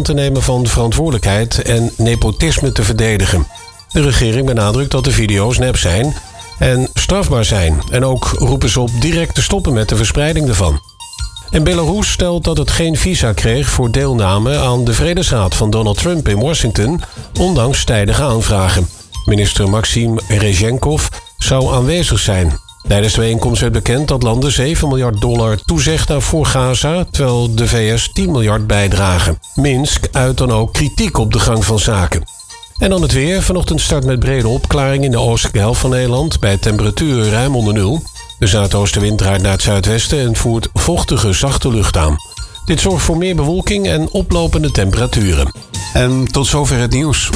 te nemen van verantwoordelijkheid en nepotisme te verdedigen. De regering benadrukt dat de video's nep zijn en strafbaar zijn. En ook roepen ze op direct te stoppen met de verspreiding ervan. En Belarus stelt dat het geen visa kreeg voor deelname aan de Vredesraad van Donald Trump in Washington, ondanks tijdige aanvragen. Minister Maxim Rezhenkov zou aanwezig zijn. Tijdens de bijeenkomst werd bekend dat landen $7 miljard toezegden voor Gaza, terwijl de VS 10 miljard bijdragen. Minsk uit dan ook kritiek op de gang van zaken. En dan het weer. Vanochtend start met brede opklaring in de oostelijke helft van Nederland, bij temperaturen ruim onder nul. De zuidoostenwind draait naar het zuidwesten en voert vochtige, zachte lucht aan. Dit zorgt voor meer bewolking en oplopende temperaturen. En tot zover het nieuws.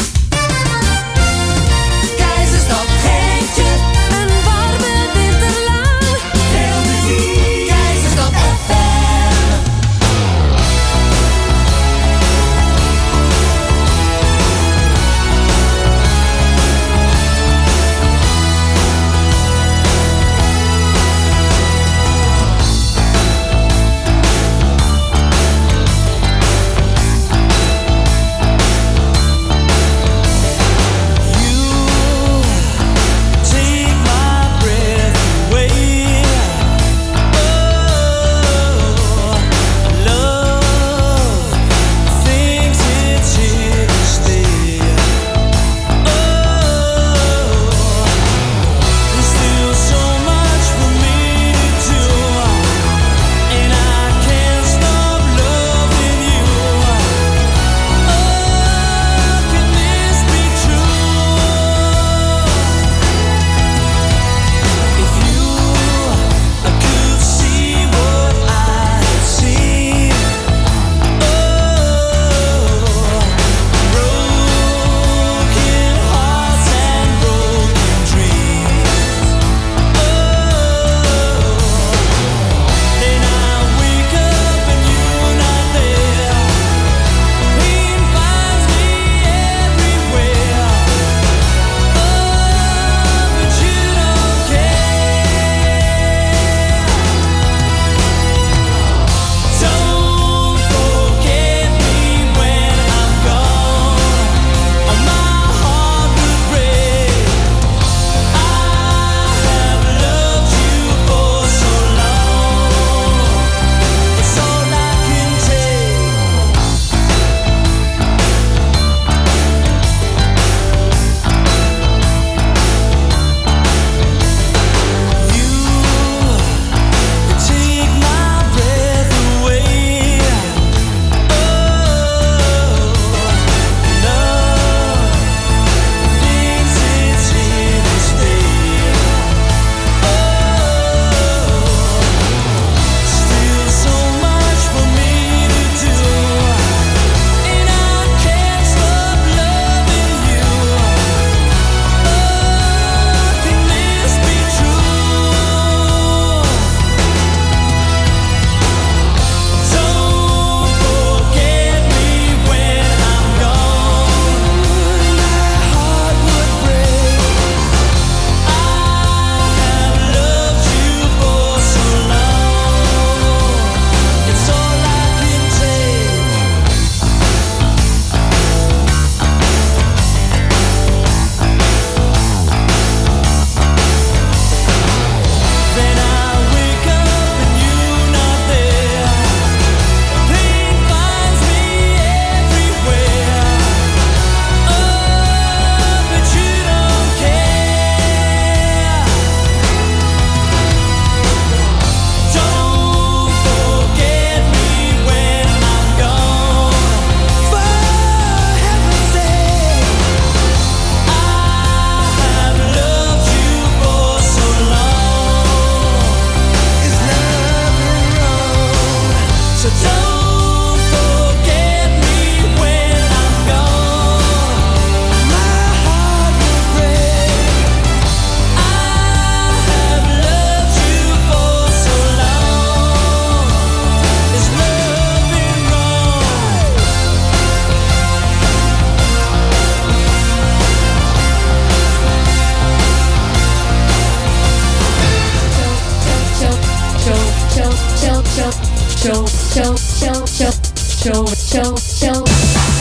show.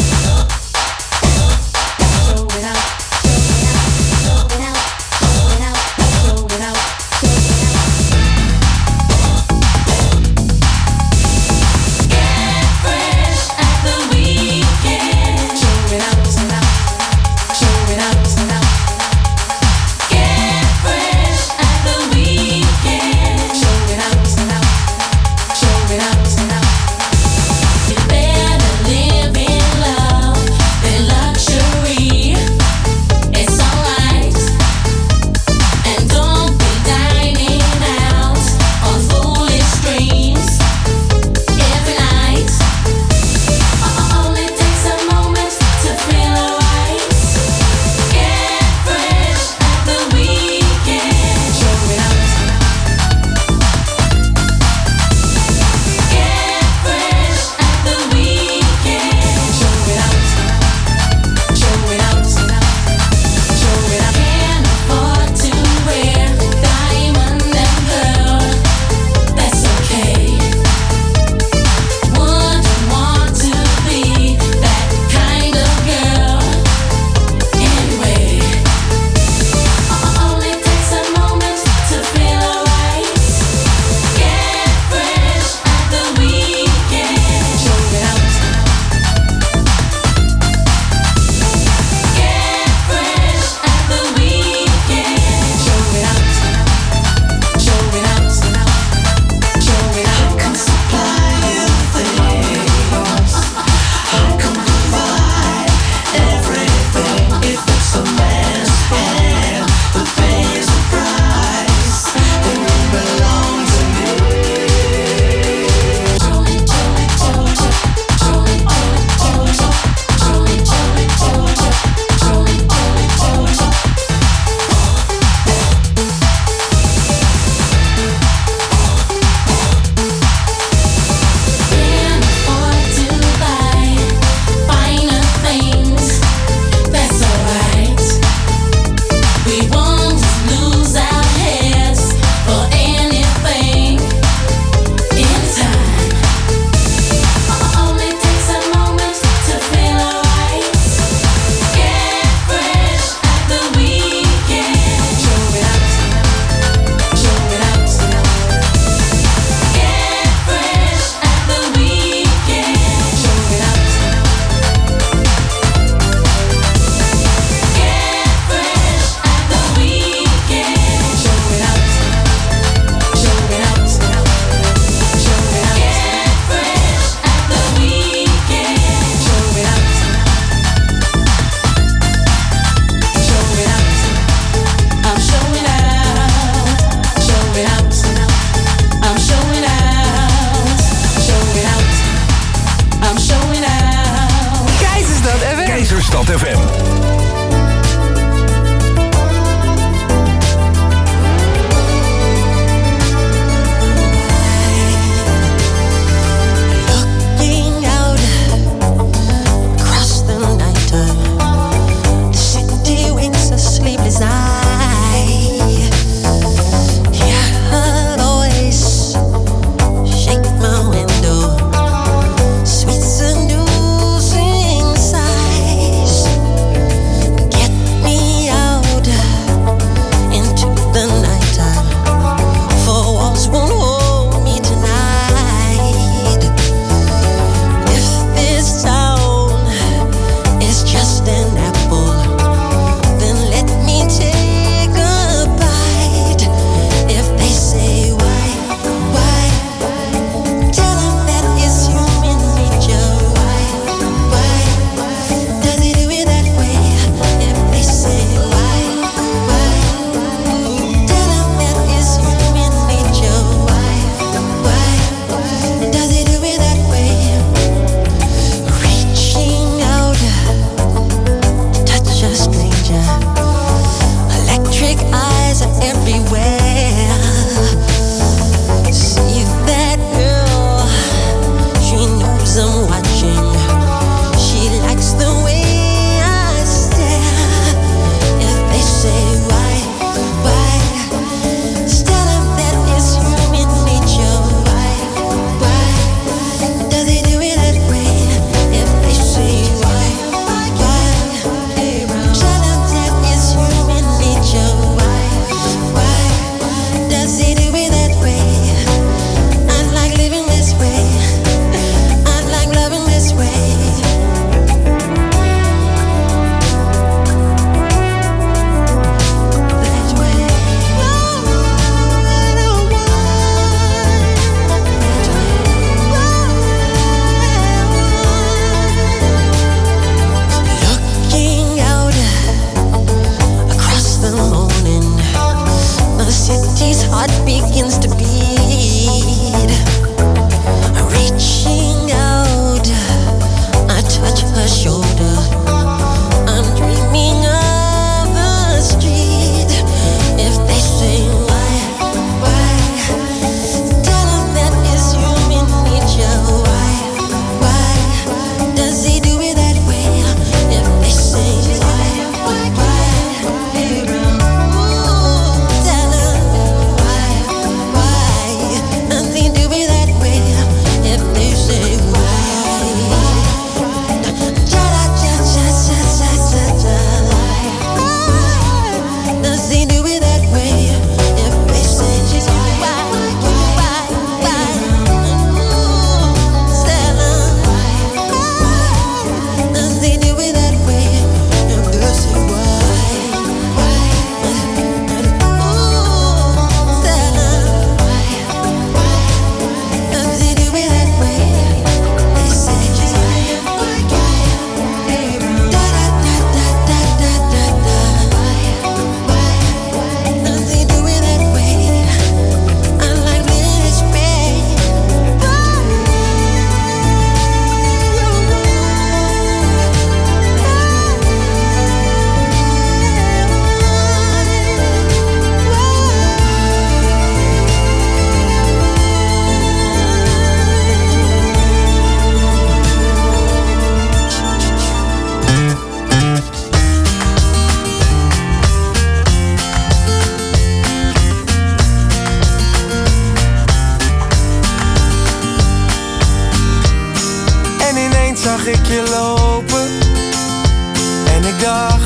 open. En ik dacht,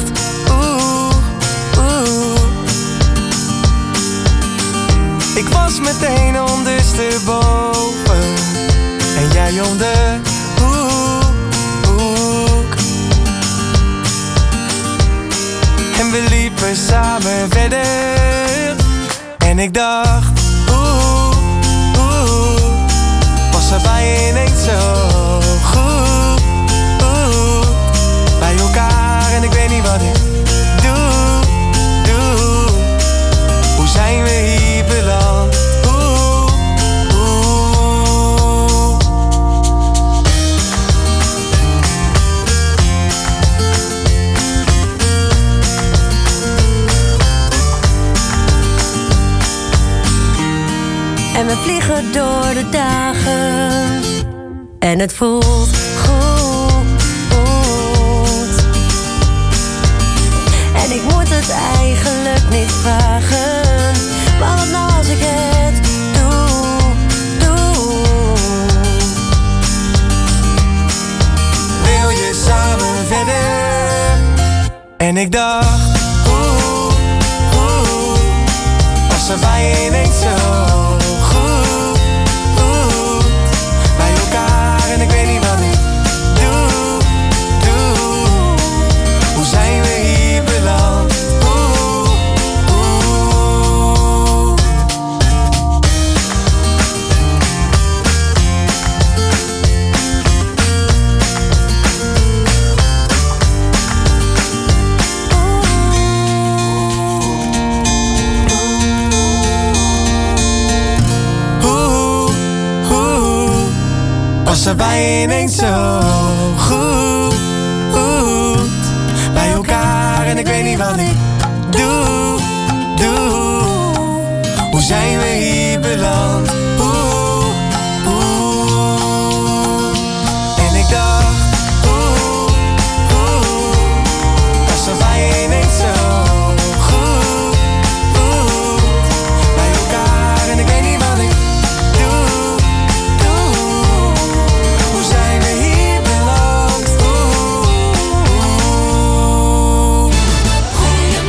ik was meteen ondersteboven en jij om de hoek. En we liepen samen verder. En ik dacht, was er bij je ineens zo goed, bij elkaar en ik weet niet wat ik doe. Hoe zijn we hier beland? En we vliegen door de dagen. En het voelt goed. En ik moet het eigenlijk niet vragen. Maar wat nou als ik het doe? Wil je samen verder? En ik dacht, was er bij je ineens zo goed, bij elkaar en ik weet niet wat ik doe. Hoe zijn we hier beland? Was er bij je ineens zo goed, bij elkaar en ik weet niet wat ik doe. Hoe zijn we hier beland? En ik dacht, was er bij je ineens zo goed, bij elkaar en ik weet niet wat ik doe. Hoe zijn we hier beland? Goeiemorgen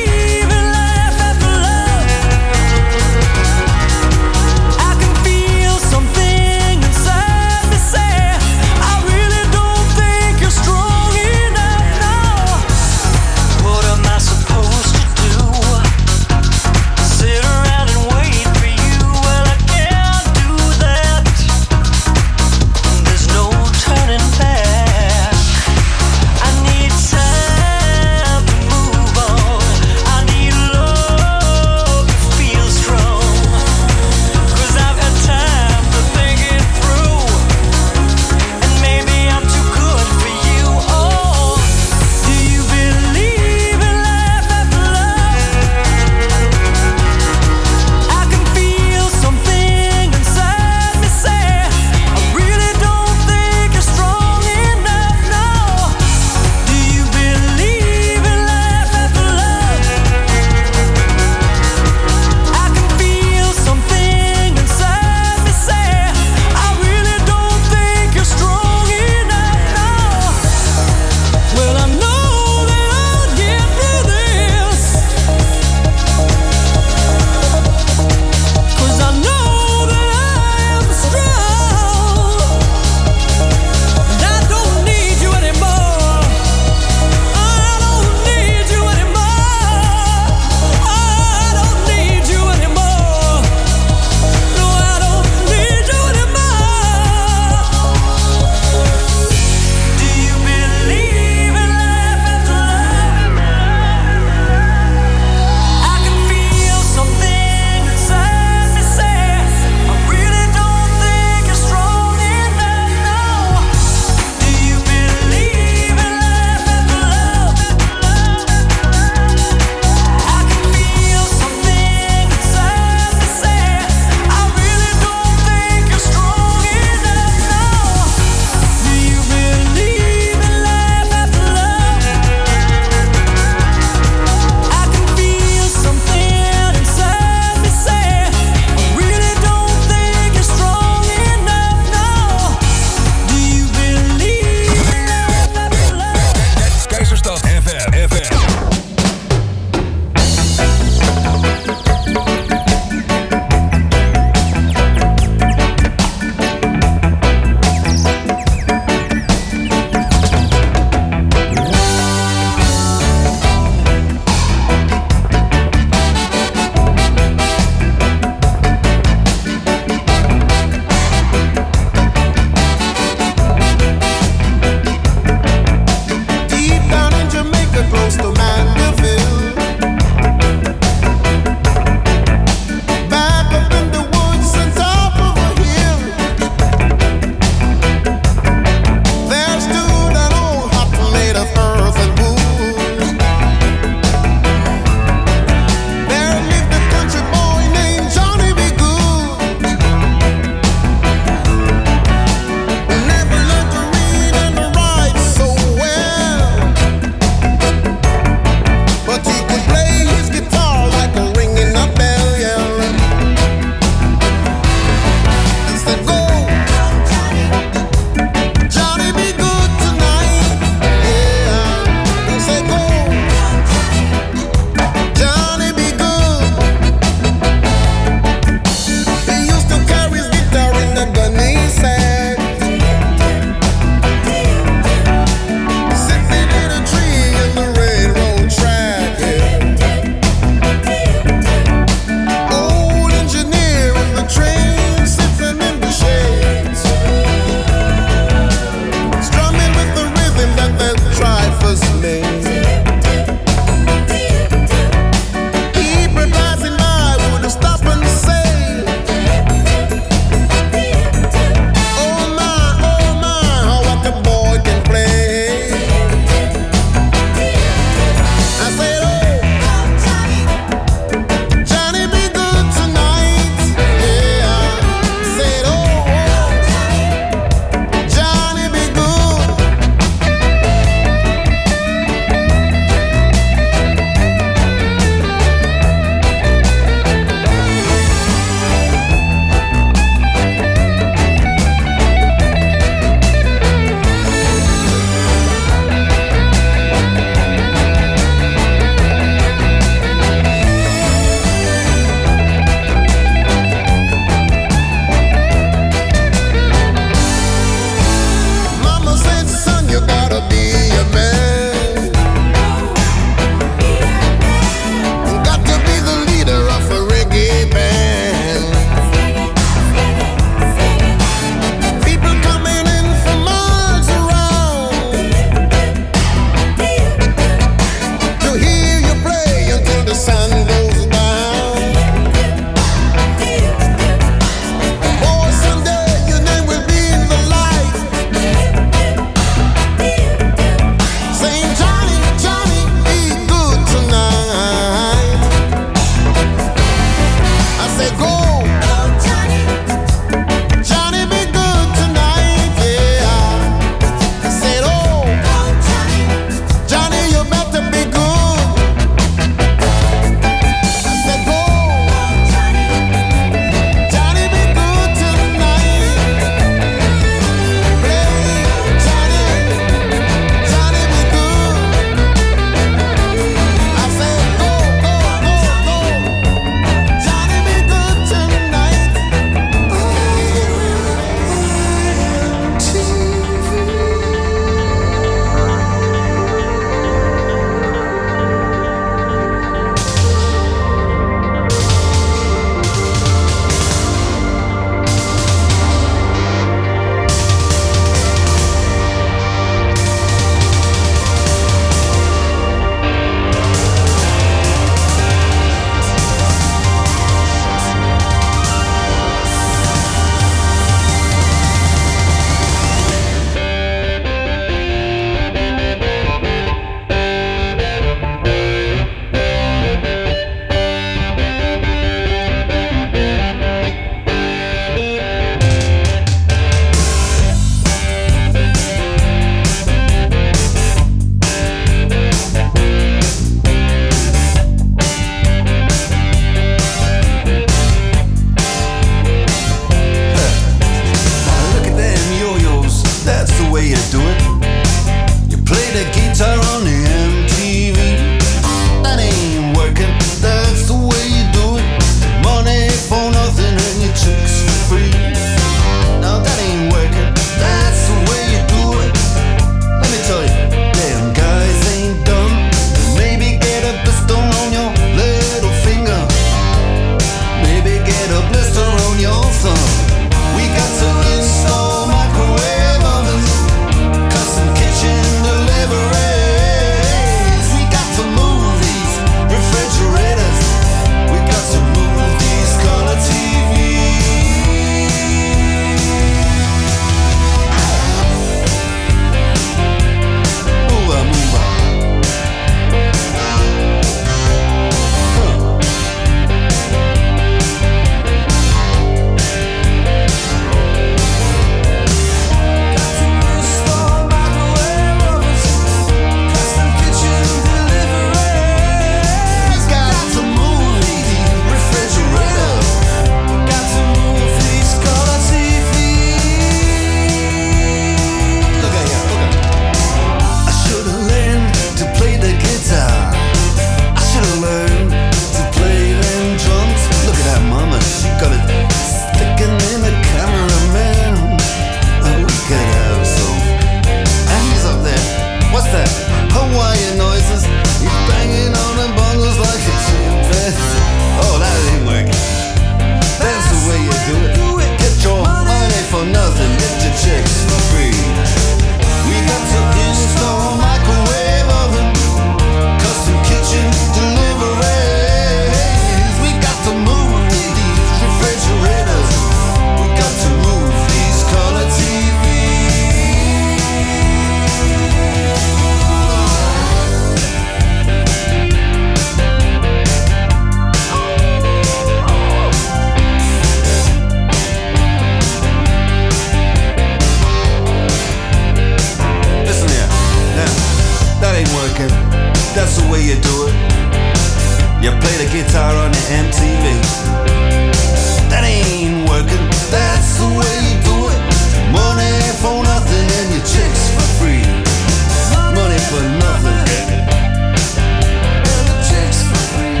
MTV. That ain't working, that's the way you do it. Money for nothing and your chicks for free. Money for nothing and the chicks for free.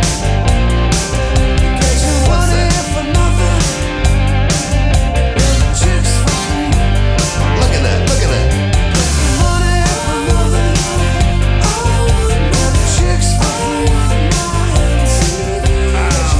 What's that? For nothing and the chicks for free. Look at that, look at that. Money for nothing and the chicks for free.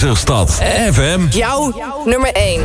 Keizerstad FM. Jouw nummer 1.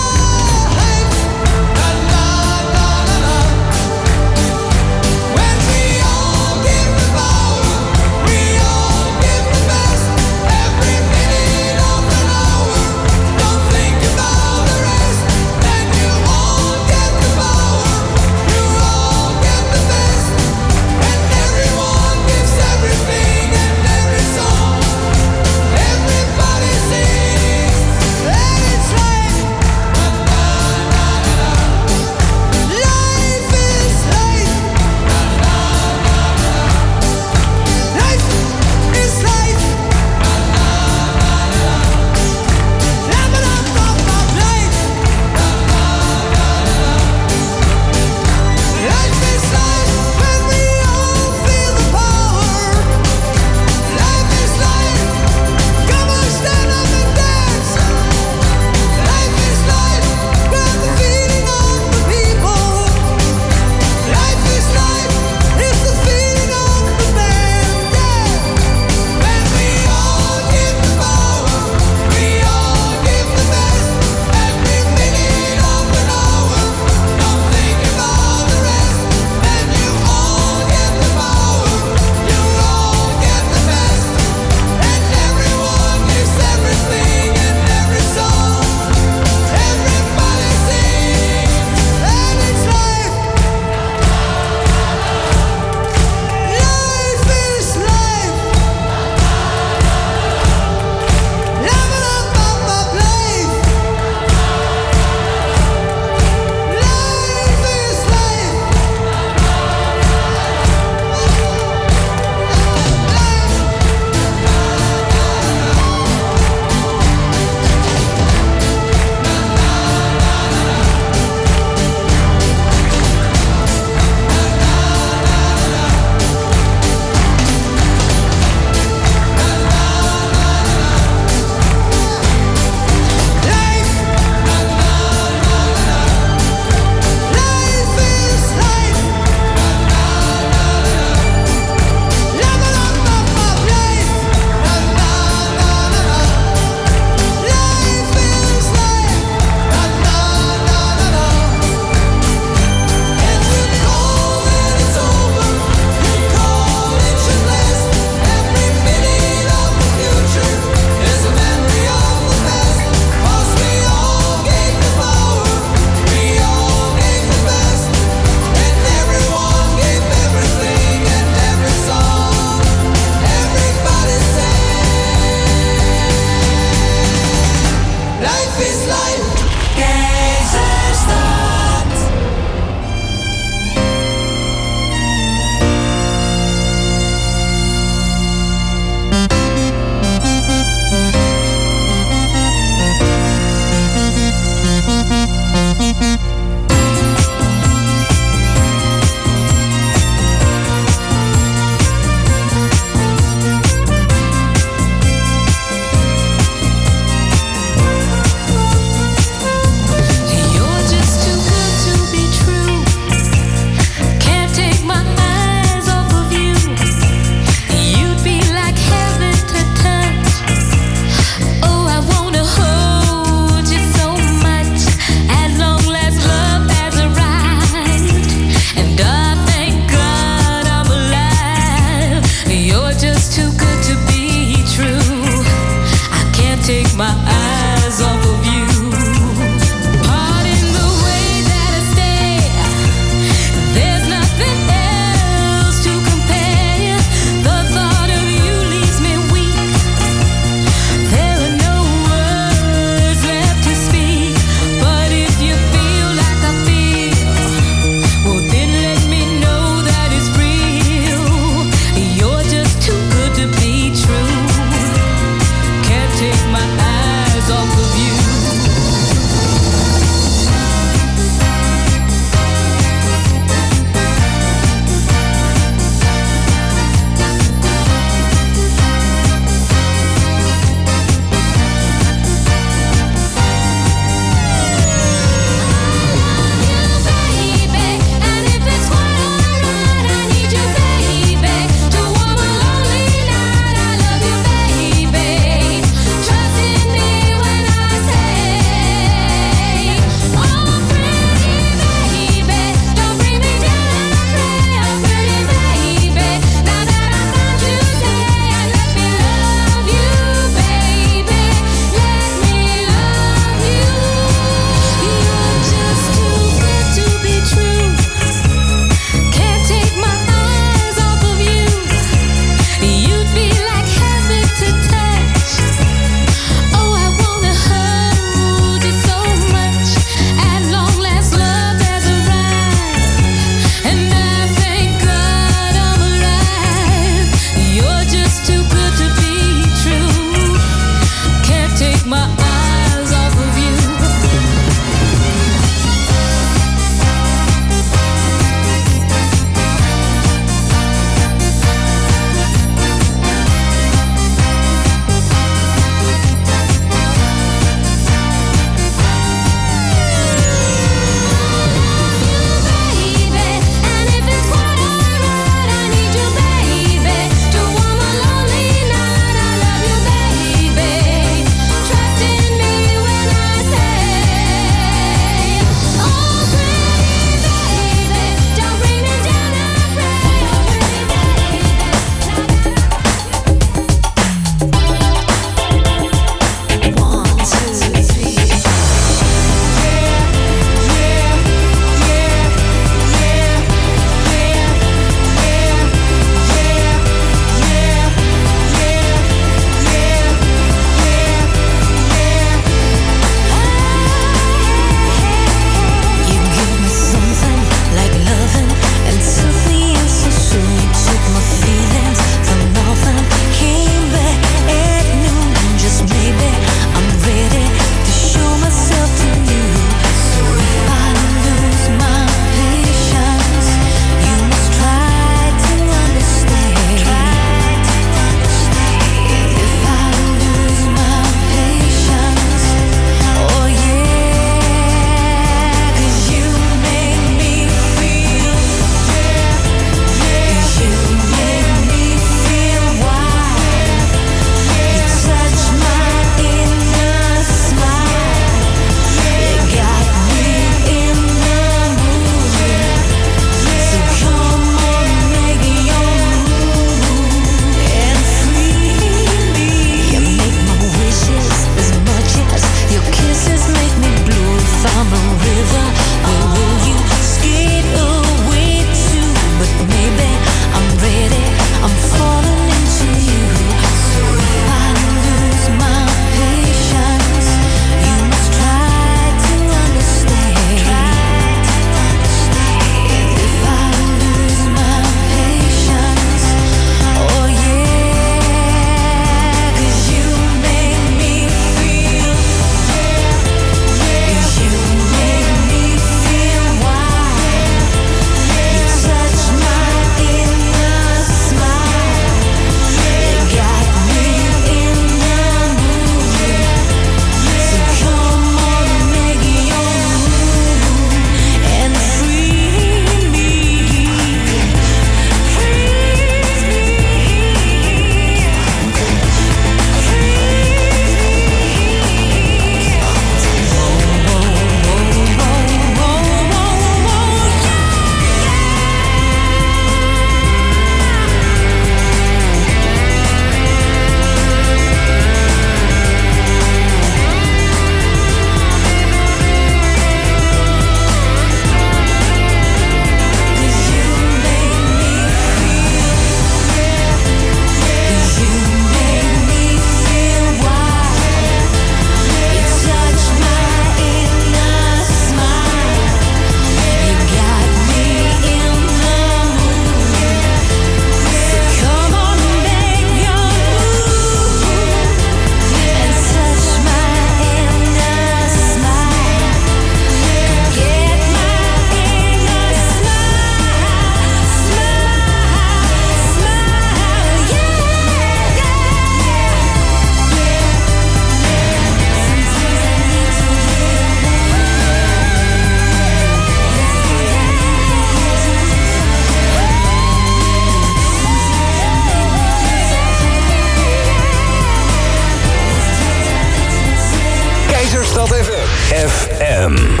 FM.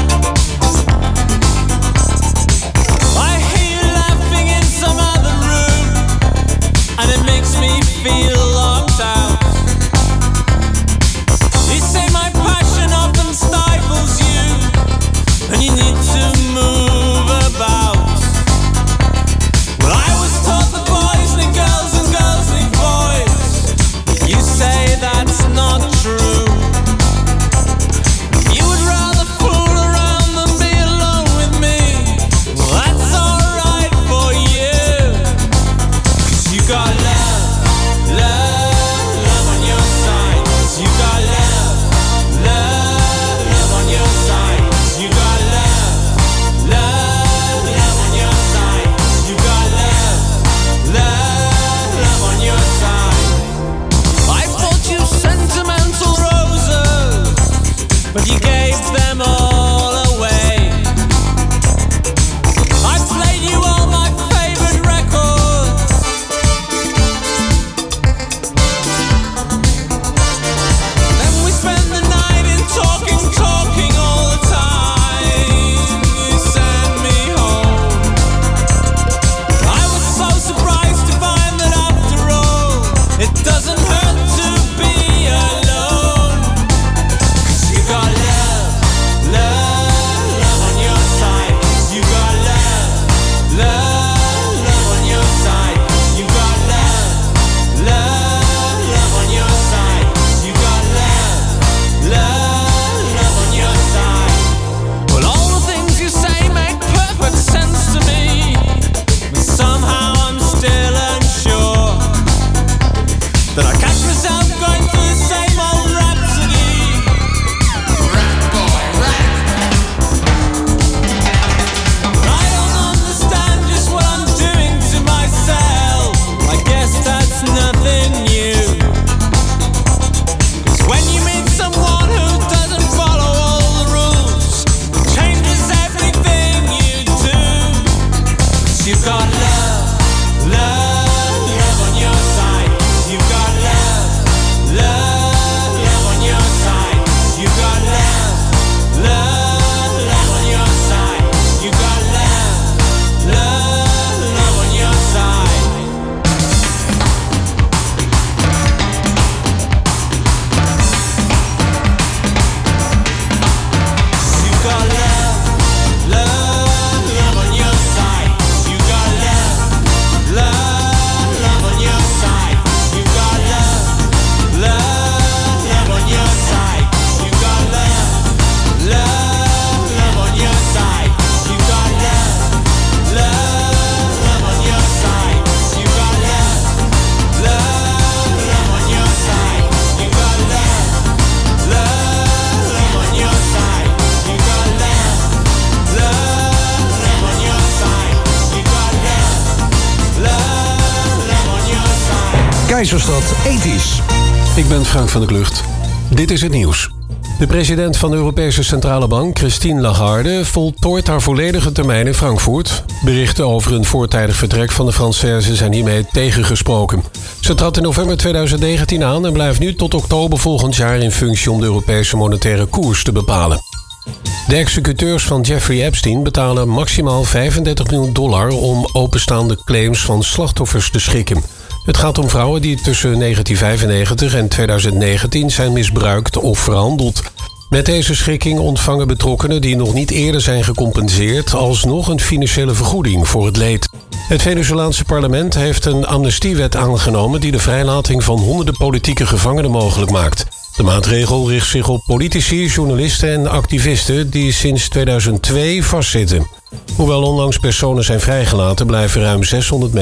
I hear you laughing in some other room. but you gave them all away. I played you all my favorite records. Then we spent the night in talking all the time. You sent me home. I was so surprised to find that after all, it doesn't hurt to be alone. 'Cause you got love, love, love on your side. You got love, love, love on your side. You got love, love, love on your side. You got love, love, love on your side. Well, all the things you say make perfect sense to me, but somehow I'm still unsure that I catch myself going through the same old rhapsody. Rap boy, rap. I don't understand just what I'm doing to myself. I guess that's nothing new. 'Cause when you meet someone who doesn't follow all the rules, it changes everything you do. 'Cause you've got love, love, love on your side. You've got love, love, love on your side. You've got love, love, love on your side. You've got love, love, love on your side. You've got love, love, love on your side. You've got love, love, love on your side. You've got love, love, love on your side. You've got love, love, love on your side. You've got love, love, love on your side. You've got love, love, love on your side. You've got love, love, love on your side. You've got love, love, love on your side. You've got love, love on your side. Keizerstad ethisch. Ik ben Frank van der Klucht. Dit is het nieuws. De president van de Europese Centrale Bank, Christine Lagarde, voltooit haar volledige termijn in Frankfurt. Berichten over een voortijdig vertrek van de Française zijn hiermee tegengesproken. Ze trad in november 2019 aan en blijft nu tot oktober volgend jaar in functie om de Europese monetaire koers te bepalen. De executeurs van Jeffrey Epstein betalen maximaal $35 miljoen om openstaande claims van slachtoffers te schikken. Het gaat om vrouwen die tussen 1995 en 2019 zijn misbruikt of verhandeld. Met deze schikking ontvangen betrokkenen die nog niet eerder zijn gecompenseerd alsnog een financiële vergoeding voor het leed. Het Venezolaanse parlement heeft een amnestiewet aangenomen die de vrijlating van honderden politieke gevangenen mogelijk maakt. De maatregel richt zich op politici, journalisten en activisten die sinds 2002 vastzitten. Hoewel onlangs personen zijn vrijgelaten, blijven ruim 600 mensen